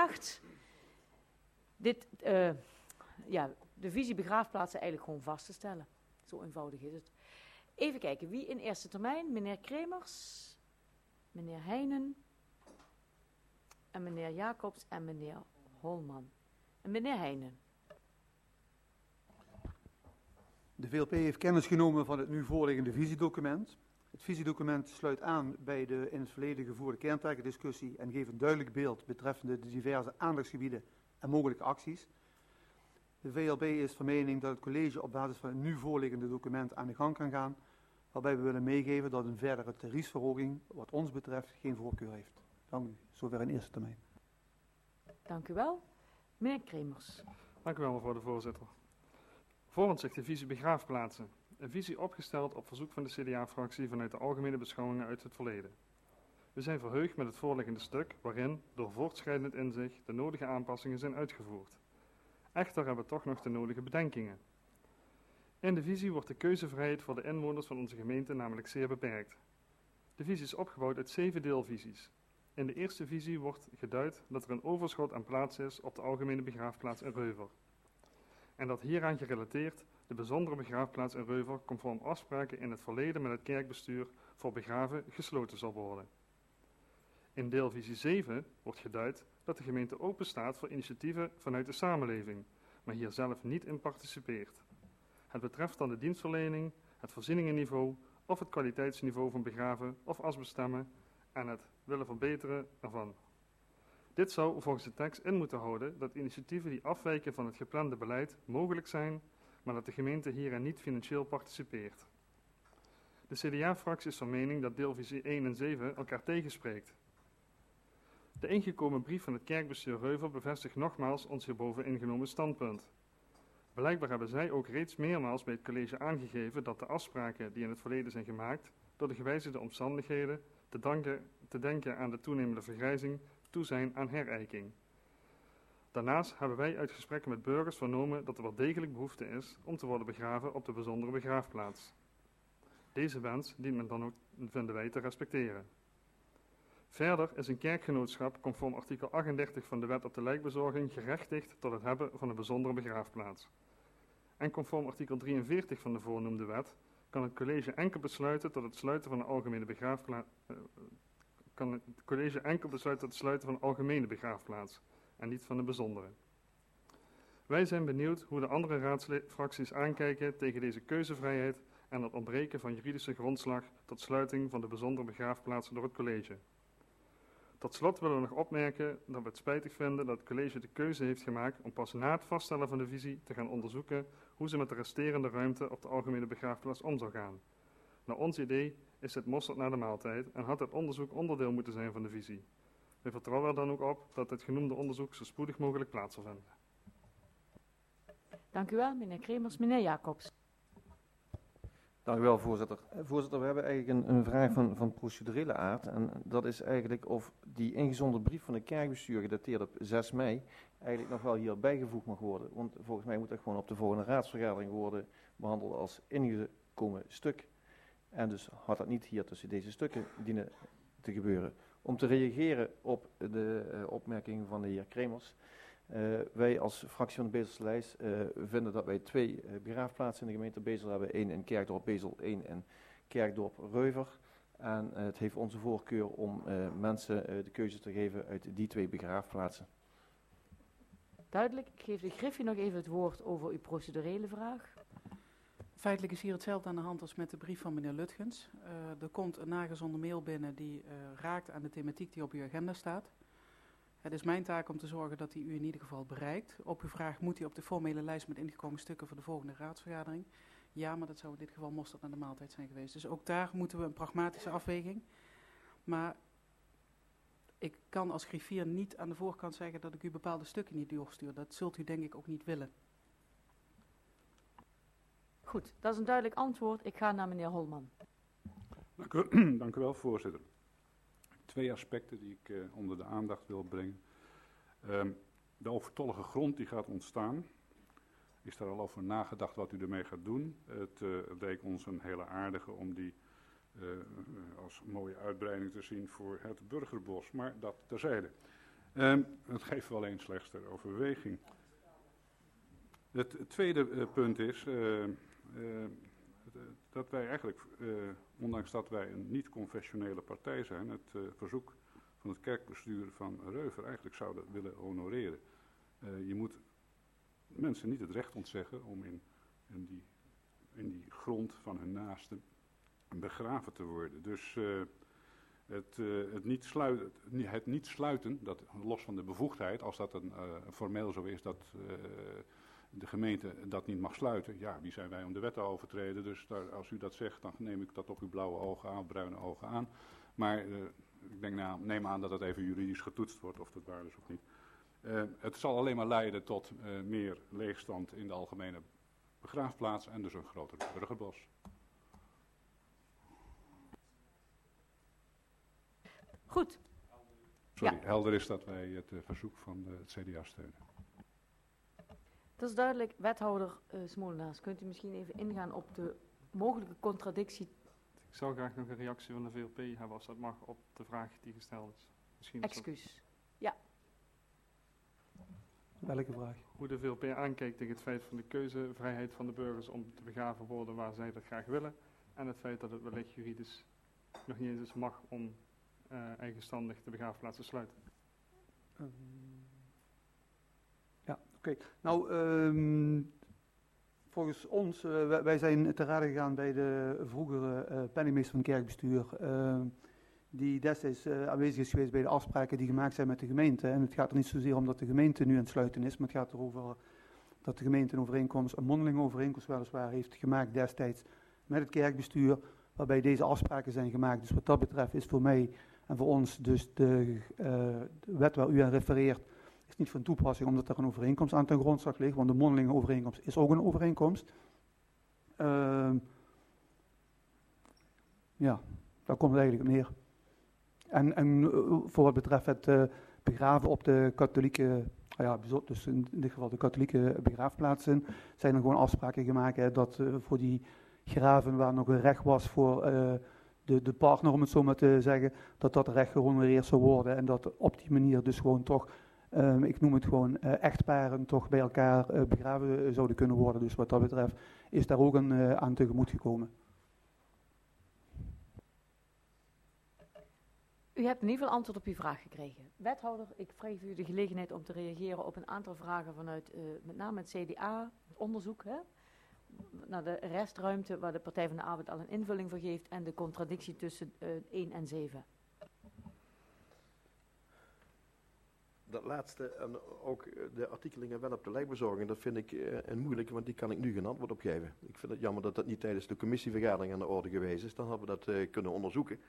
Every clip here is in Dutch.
gevraagd de visie begraafplaatsen eigenlijk gewoon vast te stellen. Zo eenvoudig is het. Even kijken, wie in eerste termijn? Meneer Kremers, meneer Heijnen, en meneer Jacobs en meneer Holman. En meneer Heijnen. De VLP heeft kennis genomen van het nu voorliggende visiedocument. Het visiedocument sluit aan bij de in het verleden gevoerde kerntakendiscussie en geeft een duidelijk beeld betreffende de diverse aandachtsgebieden en mogelijke acties. De VLP is van mening dat het college op basis van het nu voorliggende document aan de gang kan gaan, waarbij we willen meegeven dat een verdere tariefsverhoging wat ons betreft geen voorkeur heeft. Dank u. Zover in eerste termijn. Dank u wel. Meneer Kremers. Dank u wel, mevrouw de voorzitter. Voor ons ligt de visie begraafplaatsen. Een visie opgesteld op verzoek van de CDA-fractie vanuit de algemene beschouwingen uit het verleden. We zijn verheugd met het voorliggende stuk waarin, door voortschrijdend inzicht, de nodige aanpassingen zijn uitgevoerd. Echter hebben we toch nog de nodige bedenkingen. In de visie wordt de keuzevrijheid voor de inwoners van onze gemeente namelijk zeer beperkt. De visie is opgebouwd uit 7 deelvisies. In de eerste visie wordt geduid dat er een overschot aan plaats is op de algemene begraafplaats in Reuver. En dat hieraan gerelateerd de bijzondere begraafplaats in Reuver conform afspraken in het verleden met het kerkbestuur voor begraven gesloten zal worden. In deelvisie 7 wordt geduid dat de gemeente open staat voor initiatieven vanuit de samenleving, maar hier zelf niet in participeert. Het betreft dan de dienstverlening, het voorzieningenniveau of het kwaliteitsniveau van begraven of asbestemmen en het willen verbeteren ervan. Dit zou volgens de tekst in moeten houden dat initiatieven die afwijken van het geplande beleid mogelijk zijn, maar dat de gemeente hierin niet financieel participeert. De CDA-fractie is van mening dat deelvisie 1 en 7 elkaar tegenspreekt. De ingekomen brief van het kerkbestuur Reuver bevestigt nogmaals ons hierboven ingenomen standpunt. Blijkbaar hebben zij ook reeds meermaals bij het college aangegeven dat de afspraken die in het verleden zijn gemaakt, door de gewijzigde omstandigheden, te denken aan de toenemende vergrijzing, toe zijn aan herijking. Daarnaast hebben wij uit gesprekken met burgers vernomen dat er wel degelijk behoefte is om te worden begraven op de bijzondere begraafplaats. Deze wens dient men dan ook, vinden wij, te respecteren. Verder is een kerkgenootschap conform artikel 38 van de Wet op de Lijkbezorging gerechtigd tot het hebben van een bijzondere begraafplaats. En conform artikel 43 van de voornoemde wet kan het college enkel besluiten tot het sluiten van een algemene begraafplaats en niet van de bijzondere. Wij zijn benieuwd hoe de andere raadsfracties aankijken tegen deze keuzevrijheid en het ontbreken van juridische grondslag tot sluiting van de bijzondere begraafplaatsen door het college. Tot slot willen we nog opmerken dat we het spijtig vinden dat het college de keuze heeft gemaakt om pas na het vaststellen van de visie te gaan onderzoeken hoe ze met de resterende ruimte op de algemene begraafplaats om zal gaan. Naar ons idee is het mosterd na de maaltijd en had het onderzoek onderdeel moeten zijn van de visie. We vertrouwen er dan ook op dat het genoemde onderzoek zo spoedig mogelijk plaats zal vinden. Dank u wel, meneer Kremers. Meneer Jacobs. Dank u wel, voorzitter. Voorzitter, we hebben eigenlijk een vraag van procedurele aard. En dat is eigenlijk of die ingezonden brief van het kerkbestuur, gedateerd op 6 mei, eigenlijk nog wel hier bijgevoegd mag worden. Want volgens mij moet dat gewoon op de volgende raadsvergadering worden behandeld als ingekomen stuk. En dus had dat niet hier tussen deze stukken dienen te gebeuren. Om te reageren op de opmerking van de heer Kremers. Wij als fractie van de Bezelse lijst vinden dat wij 2 begraafplaatsen in de gemeente Bezel hebben. 1 in Kerkdorp Bezel, 1 in Kerkdorp Reuver. En het heeft onze voorkeur om mensen de keuze te geven uit die 2 begraafplaatsen. Duidelijk. Ik geef de Griffie nog even het woord over uw procedurele vraag. Feitelijk is hier hetzelfde aan de hand als met de brief van meneer Lutgens. Er komt een nagezonden mail binnen die raakt aan de thematiek die op uw agenda staat. Het is mijn taak om te zorgen dat die u in ieder geval bereikt. Op uw vraag moet hij op de formele lijst met ingekomen stukken voor de volgende raadsvergadering. Ja, maar dat zou in dit geval mosterd naar de maaltijd zijn geweest. Dus ook daar moeten we een pragmatische afweging. Maar ik kan als griffier niet aan de voorkant zeggen dat ik u bepaalde stukken niet doorstuur. Dat zult u denk ik ook niet willen. Goed, dat is een duidelijk antwoord. Ik ga naar meneer Holman. Dank u wel, voorzitter. 2 aspecten die ik onder de aandacht wil brengen. De overtollige grond die gaat ontstaan. Is daar al over nagedacht wat u ermee gaat doen? Het leek ons een hele aardige om die als mooie uitbreiding te zien voor het Burgerbos. Maar dat terzijde. Dat geeft wel eens slechts ter overweging. Het tweede punt is dat wij eigenlijk, ondanks dat wij een niet-confessionele partij zijn, het verzoek van het kerkbestuur van Reuver eigenlijk zouden willen honoreren. Je moet mensen niet het recht ontzeggen om in die grond van hun naasten begraven te worden. Dus het niet sluiten, dat, los van de bevoegdheid, als dat formeel zo is dat de gemeente dat niet mag sluiten, ja, wie zijn wij om de wet te overtreden? Dus als u dat zegt, dan neem ik dat op uw blauwe ogen aan, bruine ogen aan. Maar ik neem aan dat het even juridisch getoetst wordt of dat waar is of niet. Het zal alleen maar leiden tot meer leegstand in de algemene begraafplaats en dus een groter burgerbos. Goed. Sorry, Ja. helder is dat wij het verzoek van het CDA steunen. Dat is duidelijk. Wethouder Smolenaars, kunt u misschien even ingaan op de mogelijke contradictie? Ik zou graag nog een reactie van de VLP hebben, als dat mag, op de vraag die gesteld is. Misschien is dat Excuus. Welke vraag? hoe de VLP aankijkt tegen het feit van de keuzevrijheid van de burgers om te begraven worden waar zij dat graag willen. En het feit dat het wellicht juridisch nog niet eens mag om eigenstandig de begraafplaats te sluiten. Ja, oké. Nou, volgens ons, wij zijn te raden gegaan bij de vroegere penningmeester van het kerkbestuur, die destijds aanwezig is geweest bij de afspraken die gemaakt zijn met de gemeente. En het gaat er niet zozeer om dat de gemeente nu aan het sluiten is, maar het gaat erover dat de gemeente een mondelinge overeenkomst weliswaar heeft gemaakt destijds met het kerkbestuur, waarbij deze afspraken zijn gemaakt. Dus wat dat betreft is voor mij en voor ons dus de wet waar u aan refereert, is niet van toepassing omdat er een overeenkomst aan ten grondslag ligt, want de mondelinge overeenkomst is ook een overeenkomst. Ja, daar komt het eigenlijk op neer. En voor wat betreft het begraven op de katholieke, dus in dit geval de katholieke begraafplaatsen, zijn er gewoon afspraken gemaakt dat voor die graven waar nog een recht was voor de partner, om het zo maar te zeggen, dat recht gehonoreerd zou worden en dat op die manier dus gewoon toch, ik noem het gewoon, echtparen toch bij elkaar begraven zouden kunnen worden. Dus wat dat betreft is daar ook aan tegemoet gekomen. U hebt in ieder geval antwoord op uw vraag gekregen. Wethouder, ik vraag u de gelegenheid om te reageren op een aantal vragen vanuit met name het CDA, het onderzoek naar de restruimte waar de Partij van de Arbeid al een invulling voor geeft en de contradictie tussen 1 en 7. Dat laatste en ook de artikelingen wel op de lijkbezorging, dat vind ik een moeilijke, want die kan ik nu geen antwoord op geven. Ik vind het jammer dat dat niet tijdens de commissievergadering aan de orde geweest is. Dan hadden we dat kunnen onderzoeken.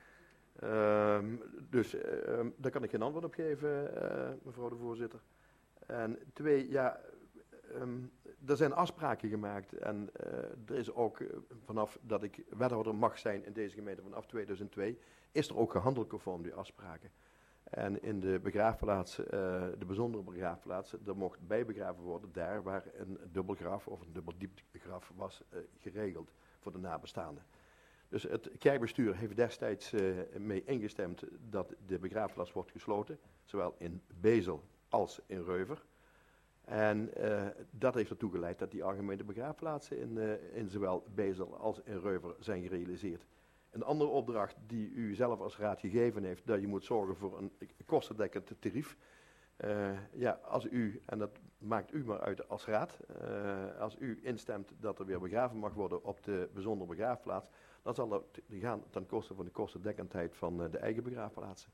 Dus daar kan ik geen antwoord op geven, mevrouw de voorzitter. En 2, ja, er zijn afspraken gemaakt en er is ook vanaf dat ik wethouder mag zijn in deze gemeente vanaf 2002, is er ook gehandeld conform die afspraken. En in de begraafplaatsen, de bijzondere begraafplaatsen, er mocht bijbegraven worden daar waar een dubbelgraf of een dubbeldieptegraf was geregeld voor de nabestaanden. Dus het kerkbestuur heeft destijds mee ingestemd dat de begraafplaats wordt gesloten, zowel in Bezel als in Reuver. En dat heeft ertoe geleid dat die algemene begraafplaatsen in zowel Bezel als in Reuver zijn gerealiseerd. Een andere opdracht die u zelf als raad gegeven heeft, dat je moet zorgen voor een kostendekkend tarief. Ja, als u, en dat maakt u maar uit als raad, als u instemt dat er weer begraven mag worden op de bijzondere begraafplaats, dan zal dat gaan ten koste van de kostendekkendheid van de eigen begraafplaatsen.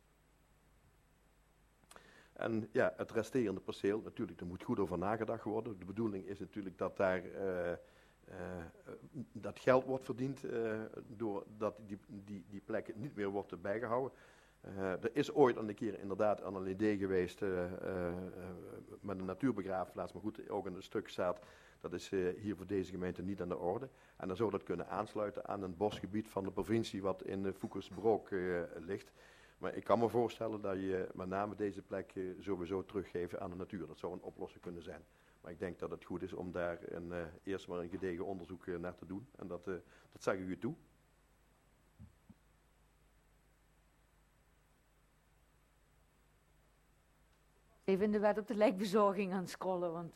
En ja, het resterende perceel, natuurlijk, er moet goed over nagedacht worden. De bedoeling is natuurlijk dat daar dat geld wordt verdiend doordat die plek niet meer wordt bijgehouden. Er is ooit een keer inderdaad aan een idee geweest met een natuurbegraafplaats, maar goed, ook in het stuk staat, dat is hier voor deze gemeente niet aan de orde. En dan zou dat kunnen aansluiten aan een bosgebied van de provincie wat in Foukersbroek ligt. Maar ik kan me voorstellen dat je met name deze plek sowieso teruggeven aan de natuur. Dat zou een oplossing kunnen zijn. Maar ik denk dat het goed is om daar eerst maar een gedegen onderzoek naar te doen. En dat zeg ik u toe. Even in de wet op de lijkbezorging aan scrollen, want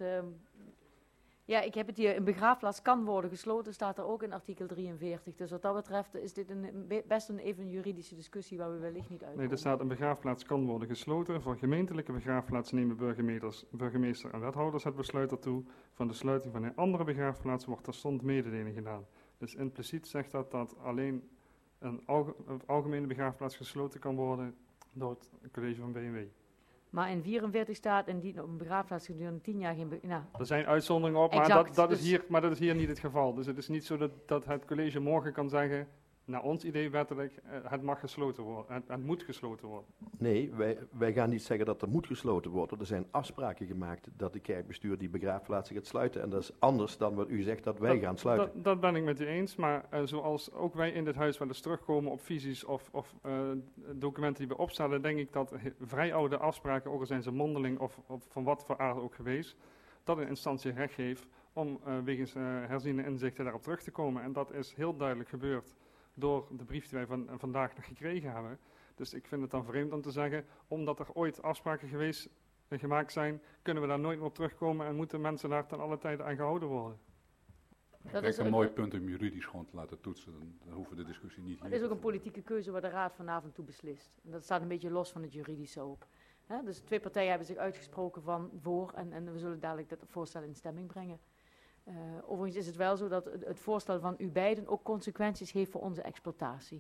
ja, ik heb het hier, een begraafplaats kan worden gesloten, staat er ook in artikel 43. Dus wat dat betreft is dit best even een juridische discussie waar we wellicht niet uitkomen. Nee, er staat een begraafplaats kan worden gesloten. Voor gemeentelijke begraafplaats nemen burgemeester en wethouders het besluit ertoe. Van de sluiting van een andere begraafplaats wordt terstond mededeling gedaan. Dus impliciet zegt dat alleen een algemene begraafplaats gesloten kan worden door het college van B&W. Maar in 44 staat, indien op een begraafplaats gedurende 10 jaar geen... Er zijn uitzonderingen op, maar, exact, dat is hier niet het geval. Dus het is niet zo dat het college morgen kan zeggen, naar ons idee wettelijk, het mag gesloten worden, het moet gesloten worden. Nee, wij gaan niet zeggen dat er moet gesloten worden. Er zijn afspraken gemaakt dat de kerkbestuur die begraafplaatsen gaat sluiten. En dat is anders dan wat u zegt dat wij gaan sluiten. Dat ben ik met u eens, maar zoals ook wij in dit huis wel eens terugkomen op visies of documenten die we opstellen, denk ik dat vrij oude afspraken, ook al zijn ze mondeling of van wat voor aard ook geweest, dat een instantie recht geeft om wegens herziene inzichten daarop terug te komen. En dat is heel duidelijk gebeurd door de brief die wij vandaag nog gekregen hebben. Dus ik vind het dan vreemd om te zeggen, omdat er ooit afspraken gemaakt zijn, kunnen we daar nooit meer op terugkomen en moeten mensen daar ten alle tijde aan gehouden worden. Dat is een mooi punt om juridisch gewoon te laten toetsen. Dan hoeven we de discussie niet hier. Het is ook een politieke keuze waar de raad vanavond toe beslist. En dat staat een beetje los van het juridische ook. Dus 2 partijen hebben zich uitgesproken voor en we zullen dadelijk dat voorstel in stemming brengen. Overigens is het wel zo dat het voorstel van u beiden ook consequenties heeft voor onze exploitatie.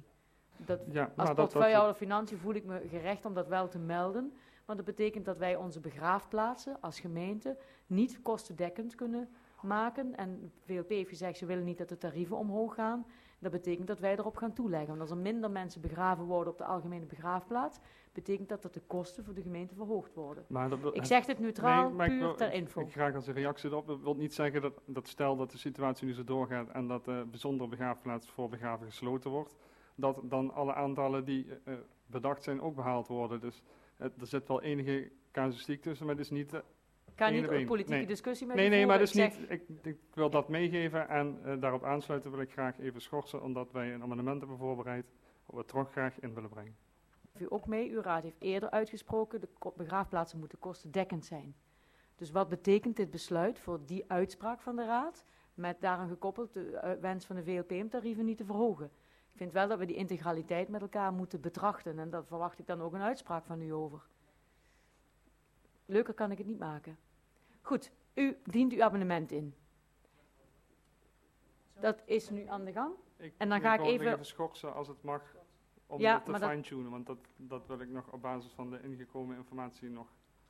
Als portefeuillehouder financiën voel ik me gerecht om dat wel te melden. Want dat betekent dat wij onze begraafplaatsen als gemeente niet kostendekkend kunnen maken. En VLP heeft gezegd, ze willen niet dat de tarieven omhoog gaan. Dat betekent dat wij erop gaan toeleggen. Want als er minder mensen begraven worden op de algemene begraafplaats, betekent dat de kosten voor de gemeente verhoogd worden. Ik zeg dit neutraal, puur ter info. Ik graag als een reactie erop. Dat wil niet zeggen dat stel dat de situatie nu zo doorgaat en dat de bijzondere begraafplaats voor begraven gesloten wordt, dat dan alle aantallen die bedacht zijn ook behaald worden. Dus er zit wel enige casuïstiek tussen, maar het is niet... Ik ga niet een politieke discussie met u voeren. Maar dat is niet. Ik wil dat meegeven en daarop aansluiten wil ik graag even schorsen, omdat wij een amendement hebben voorbereid, wat we toch graag in willen brengen. U ook mee, uw raad heeft eerder uitgesproken, de begraafplaatsen moeten kostendekkend zijn. Dus wat betekent dit besluit voor die uitspraak van de raad, met daaraan gekoppeld de wens van de VLP om tarieven niet te verhogen? Ik vind wel dat we die integraliteit met elkaar moeten betrachten en daar verwacht ik dan ook een uitspraak van u over. Leuker kan ik het niet maken. Goed, u dient uw abonnement in. Dat is nu aan de gang. En dan ga ik even schorsen als het mag, om het te fine-tunen, want dat wil ik nog op basis van de ingekomen informatie nog.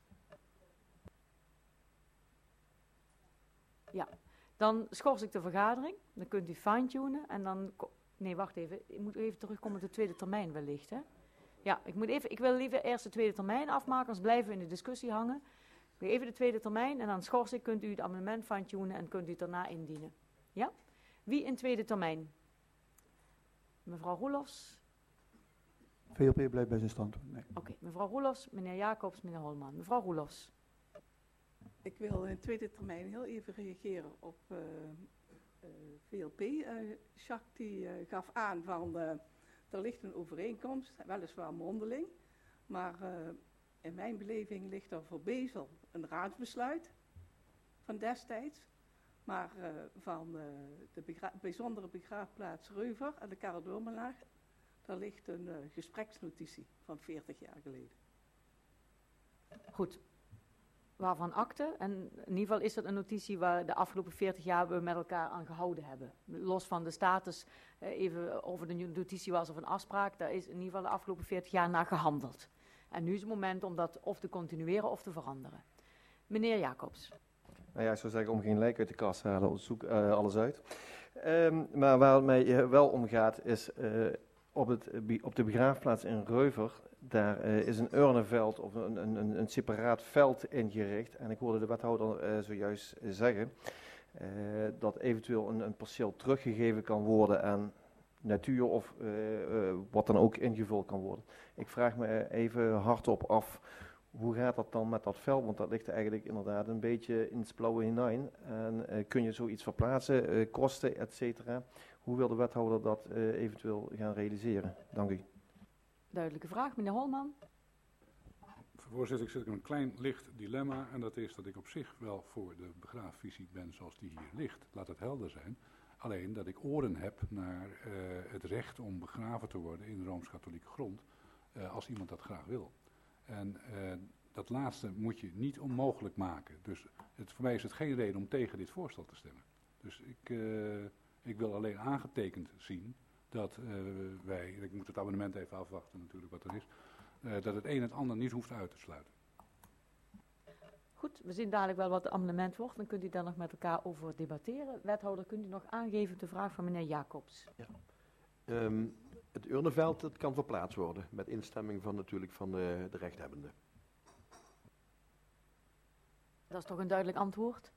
Ja, dan schors ik de vergadering, dan kunt u fine-tunen en dan... Nee, wacht even, ik moet even terugkomen op de tweede termijn wellicht, hè. Ja, ik wil liever eerst de tweede termijn afmaken, anders blijven we in de discussie hangen. Even de tweede termijn en dan schors ik, kunt u het amendement fine-tunen en kunt u het daarna indienen. Ja? Wie in tweede termijn? Mevrouw Roelofs? VLP blijft bij zijn standpunt. Nee. Oké, mevrouw Roelofs, meneer Jacobs, meneer Holman. Mevrouw Roelofs. Ik wil in tweede termijn heel even reageren op VLP. Jacques die gaf aan van er ligt een overeenkomst, weliswaar mondeling, maar in mijn beleving ligt er voor Bezel een raadsbesluit van destijds, maar van de bijzondere begraafplaats Reuver en de Karel Doornlaag, daar ligt een gespreksnotitie van 40 jaar geleden. Goed. Waarvan akte? En in ieder geval is dat een notitie waar de afgelopen 40 jaar we met elkaar aan gehouden hebben. Los van de status, even over de notitie was of een afspraak, daar is in ieder geval de afgelopen 40 jaar naar gehandeld. En nu is het moment om dat of te continueren of te veranderen. Meneer Jacobs. Nou ja, ik zou zeggen, om geen lijk uit de kast te halen, zoek alles uit. Maar waar het mij wel om gaat, is op de begraafplaats in Reuver, daar is een urnenveld of een separaat veld ingericht. En ik hoorde de wethouder zojuist zeggen dat eventueel een perceel teruggegeven kan worden aan natuur of wat dan ook ingevuld kan worden. Ik vraag me even hardop af, hoe gaat dat dan met dat veld? Want dat ligt eigenlijk inderdaad een beetje in het blauwe hinein. En kun je zoiets verplaatsen, kosten, et cetera? Hoe wil de wethouder dat eventueel gaan realiseren? Dank u. Duidelijke vraag, meneer Holman. Voorzitter, ik zit in een klein licht dilemma en dat is dat ik op zich wel voor de begraafvisie ben zoals die hier ligt. Laat het helder zijn. Alleen dat ik oren heb naar het recht om begraven te worden in de Rooms-Katholieke grond, als iemand dat graag wil. En dat laatste moet je niet onmogelijk maken. Dus voor mij is het geen reden om tegen dit voorstel te stemmen. Dus ik wil alleen aangetekend zien dat wij, ik moet het abonnement even afwachten natuurlijk wat er is, dat het een het ander niet hoeft uit te sluiten. Goed, we zien dadelijk wel wat het amendement wordt. Dan kunt u daar nog met elkaar over debatteren. Wethouder, kunt u nog aangeven op de vraag van meneer Jacobs? Ja. Het urnenveld, dat kan verplaatst worden met instemming van natuurlijk van de rechthebbende. Dat is toch een duidelijk antwoord?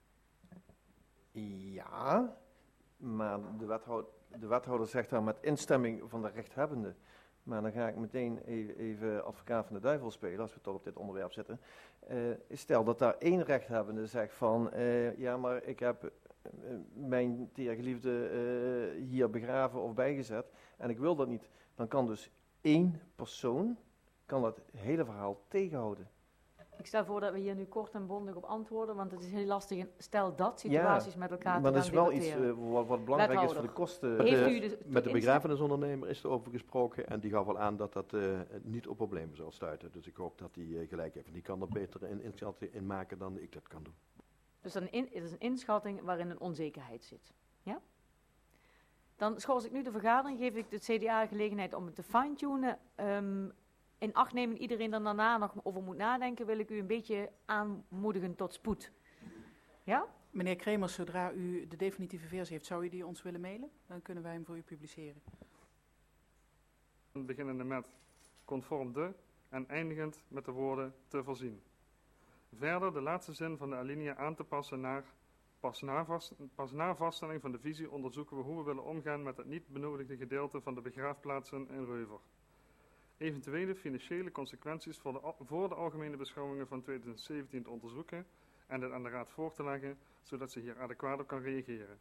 Ja, maar de wethouder zegt daar met instemming van de rechthebbende. Maar dan ga ik meteen even advocaat van de duivel spelen, als we toch op dit onderwerp zitten. Stel dat daar één rechthebbende zegt van, ja, maar ik heb mijn teergeliefde hier begraven of bijgezet en ik wil dat niet. Dan kan dus één persoon dat hele verhaal tegenhouden. Ik stel voor dat we hier nu kort en bondig op antwoorden, want het is heel lastig. Stel dat situaties met elkaar maar te dat gaan is wel debatteren. iets wat belangrijk is Wethouder, voor de kosten. Met de begrafenisondernemer is er over gesproken en die gaf al aan dat dat niet op problemen zal stuiten. Dus ik hoop dat hij gelijk heeft. En die kan er beter een inschatting in maken dan ik dat kan doen. Dus het is een inschatting waarin een onzekerheid zit. Ja? Dan schors ik nu de vergadering, geef ik de CDA gelegenheid om het te fine-tunen. In acht nemen iedereen er daarna nog over moet nadenken, wil ik u een beetje aanmoedigen tot spoed. Ja? Meneer Kremers, zodra u de definitieve versie heeft, zou u die ons willen mailen? Dan kunnen wij hem voor u publiceren. Beginnende met conform de en eindigend met de woorden te voorzien. Verder de laatste zin van de alinea aan te passen naar pas na vaststelling van de visie onderzoeken we hoe we willen omgaan met het niet benodigde gedeelte van de begraafplaatsen in Reuver. Eventuele financiële consequenties voor de algemene beschouwingen van 2017 te onderzoeken en het aan de Raad voor te leggen, zodat ze hier adequaat op kan reageren.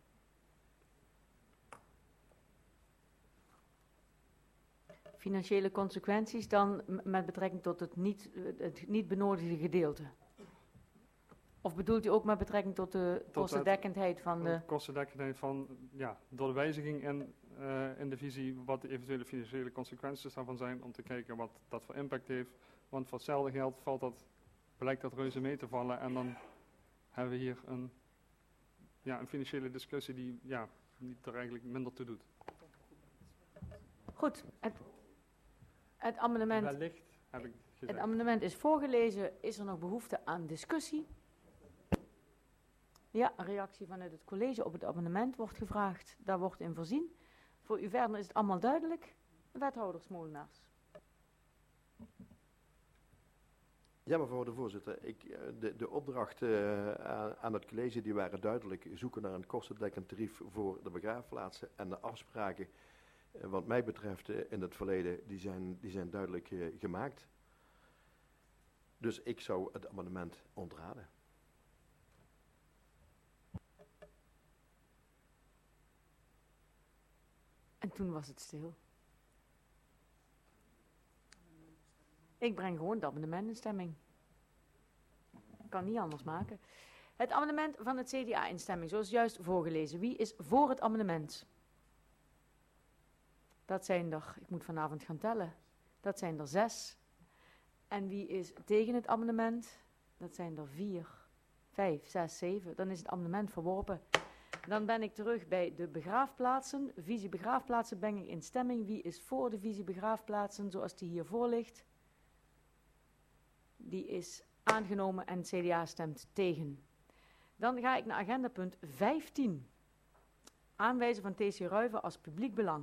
Financiële consequenties dan met betrekking tot het niet benodigde gedeelte? Of bedoelt u ook met betrekking tot de kostendekkendheid van de... Kostendekkendheid van, ja, door de wijziging in de visie, wat de eventuele financiële consequenties daarvan zijn, om te kijken wat dat voor impact heeft. Want voor hetzelfde geld blijkt dat reuze mee te vallen en dan hebben we hier een financiële discussie die niet er eigenlijk minder toe doet. Goed, het amendement... Wellicht heb ik gezegd. Het amendement is voorgelezen. Is er nog behoefte aan discussie? Ja, een reactie vanuit het college op het amendement wordt gevraagd. Daar wordt in voorzien. Voor u verder is het allemaal duidelijk. Wethouder Smolenaars. Ja, mevrouw de voorzitter. De opdrachten aan het college die waren duidelijk. Zoeken naar een kostendekkend tarief voor de begraafplaatsen. En de afspraken, wat mij betreft in het verleden, die zijn duidelijk gemaakt. Dus ik zou het amendement ontraden. En toen was het stil. Ik breng gewoon het amendement in stemming. Ik kan niet anders maken. Het amendement van het CDA in stemming, zoals juist voorgelezen. Wie is voor het amendement? Dat zijn er, ik moet vanavond gaan tellen, dat zijn er 6. En wie is tegen het amendement? Dat zijn er 4, 5, 6, 7. Dan is het amendement verworpen. Dan ben ik terug bij de begraafplaatsen. Visie begraafplaatsen ben ik in stemming. Wie is voor de visie begraafplaatsen zoals die hiervoor ligt? Die is aangenomen en het CDA stemt tegen. Dan ga ik naar agendapunt 15. Aanwijzen van TC Ruiven als publiek belang.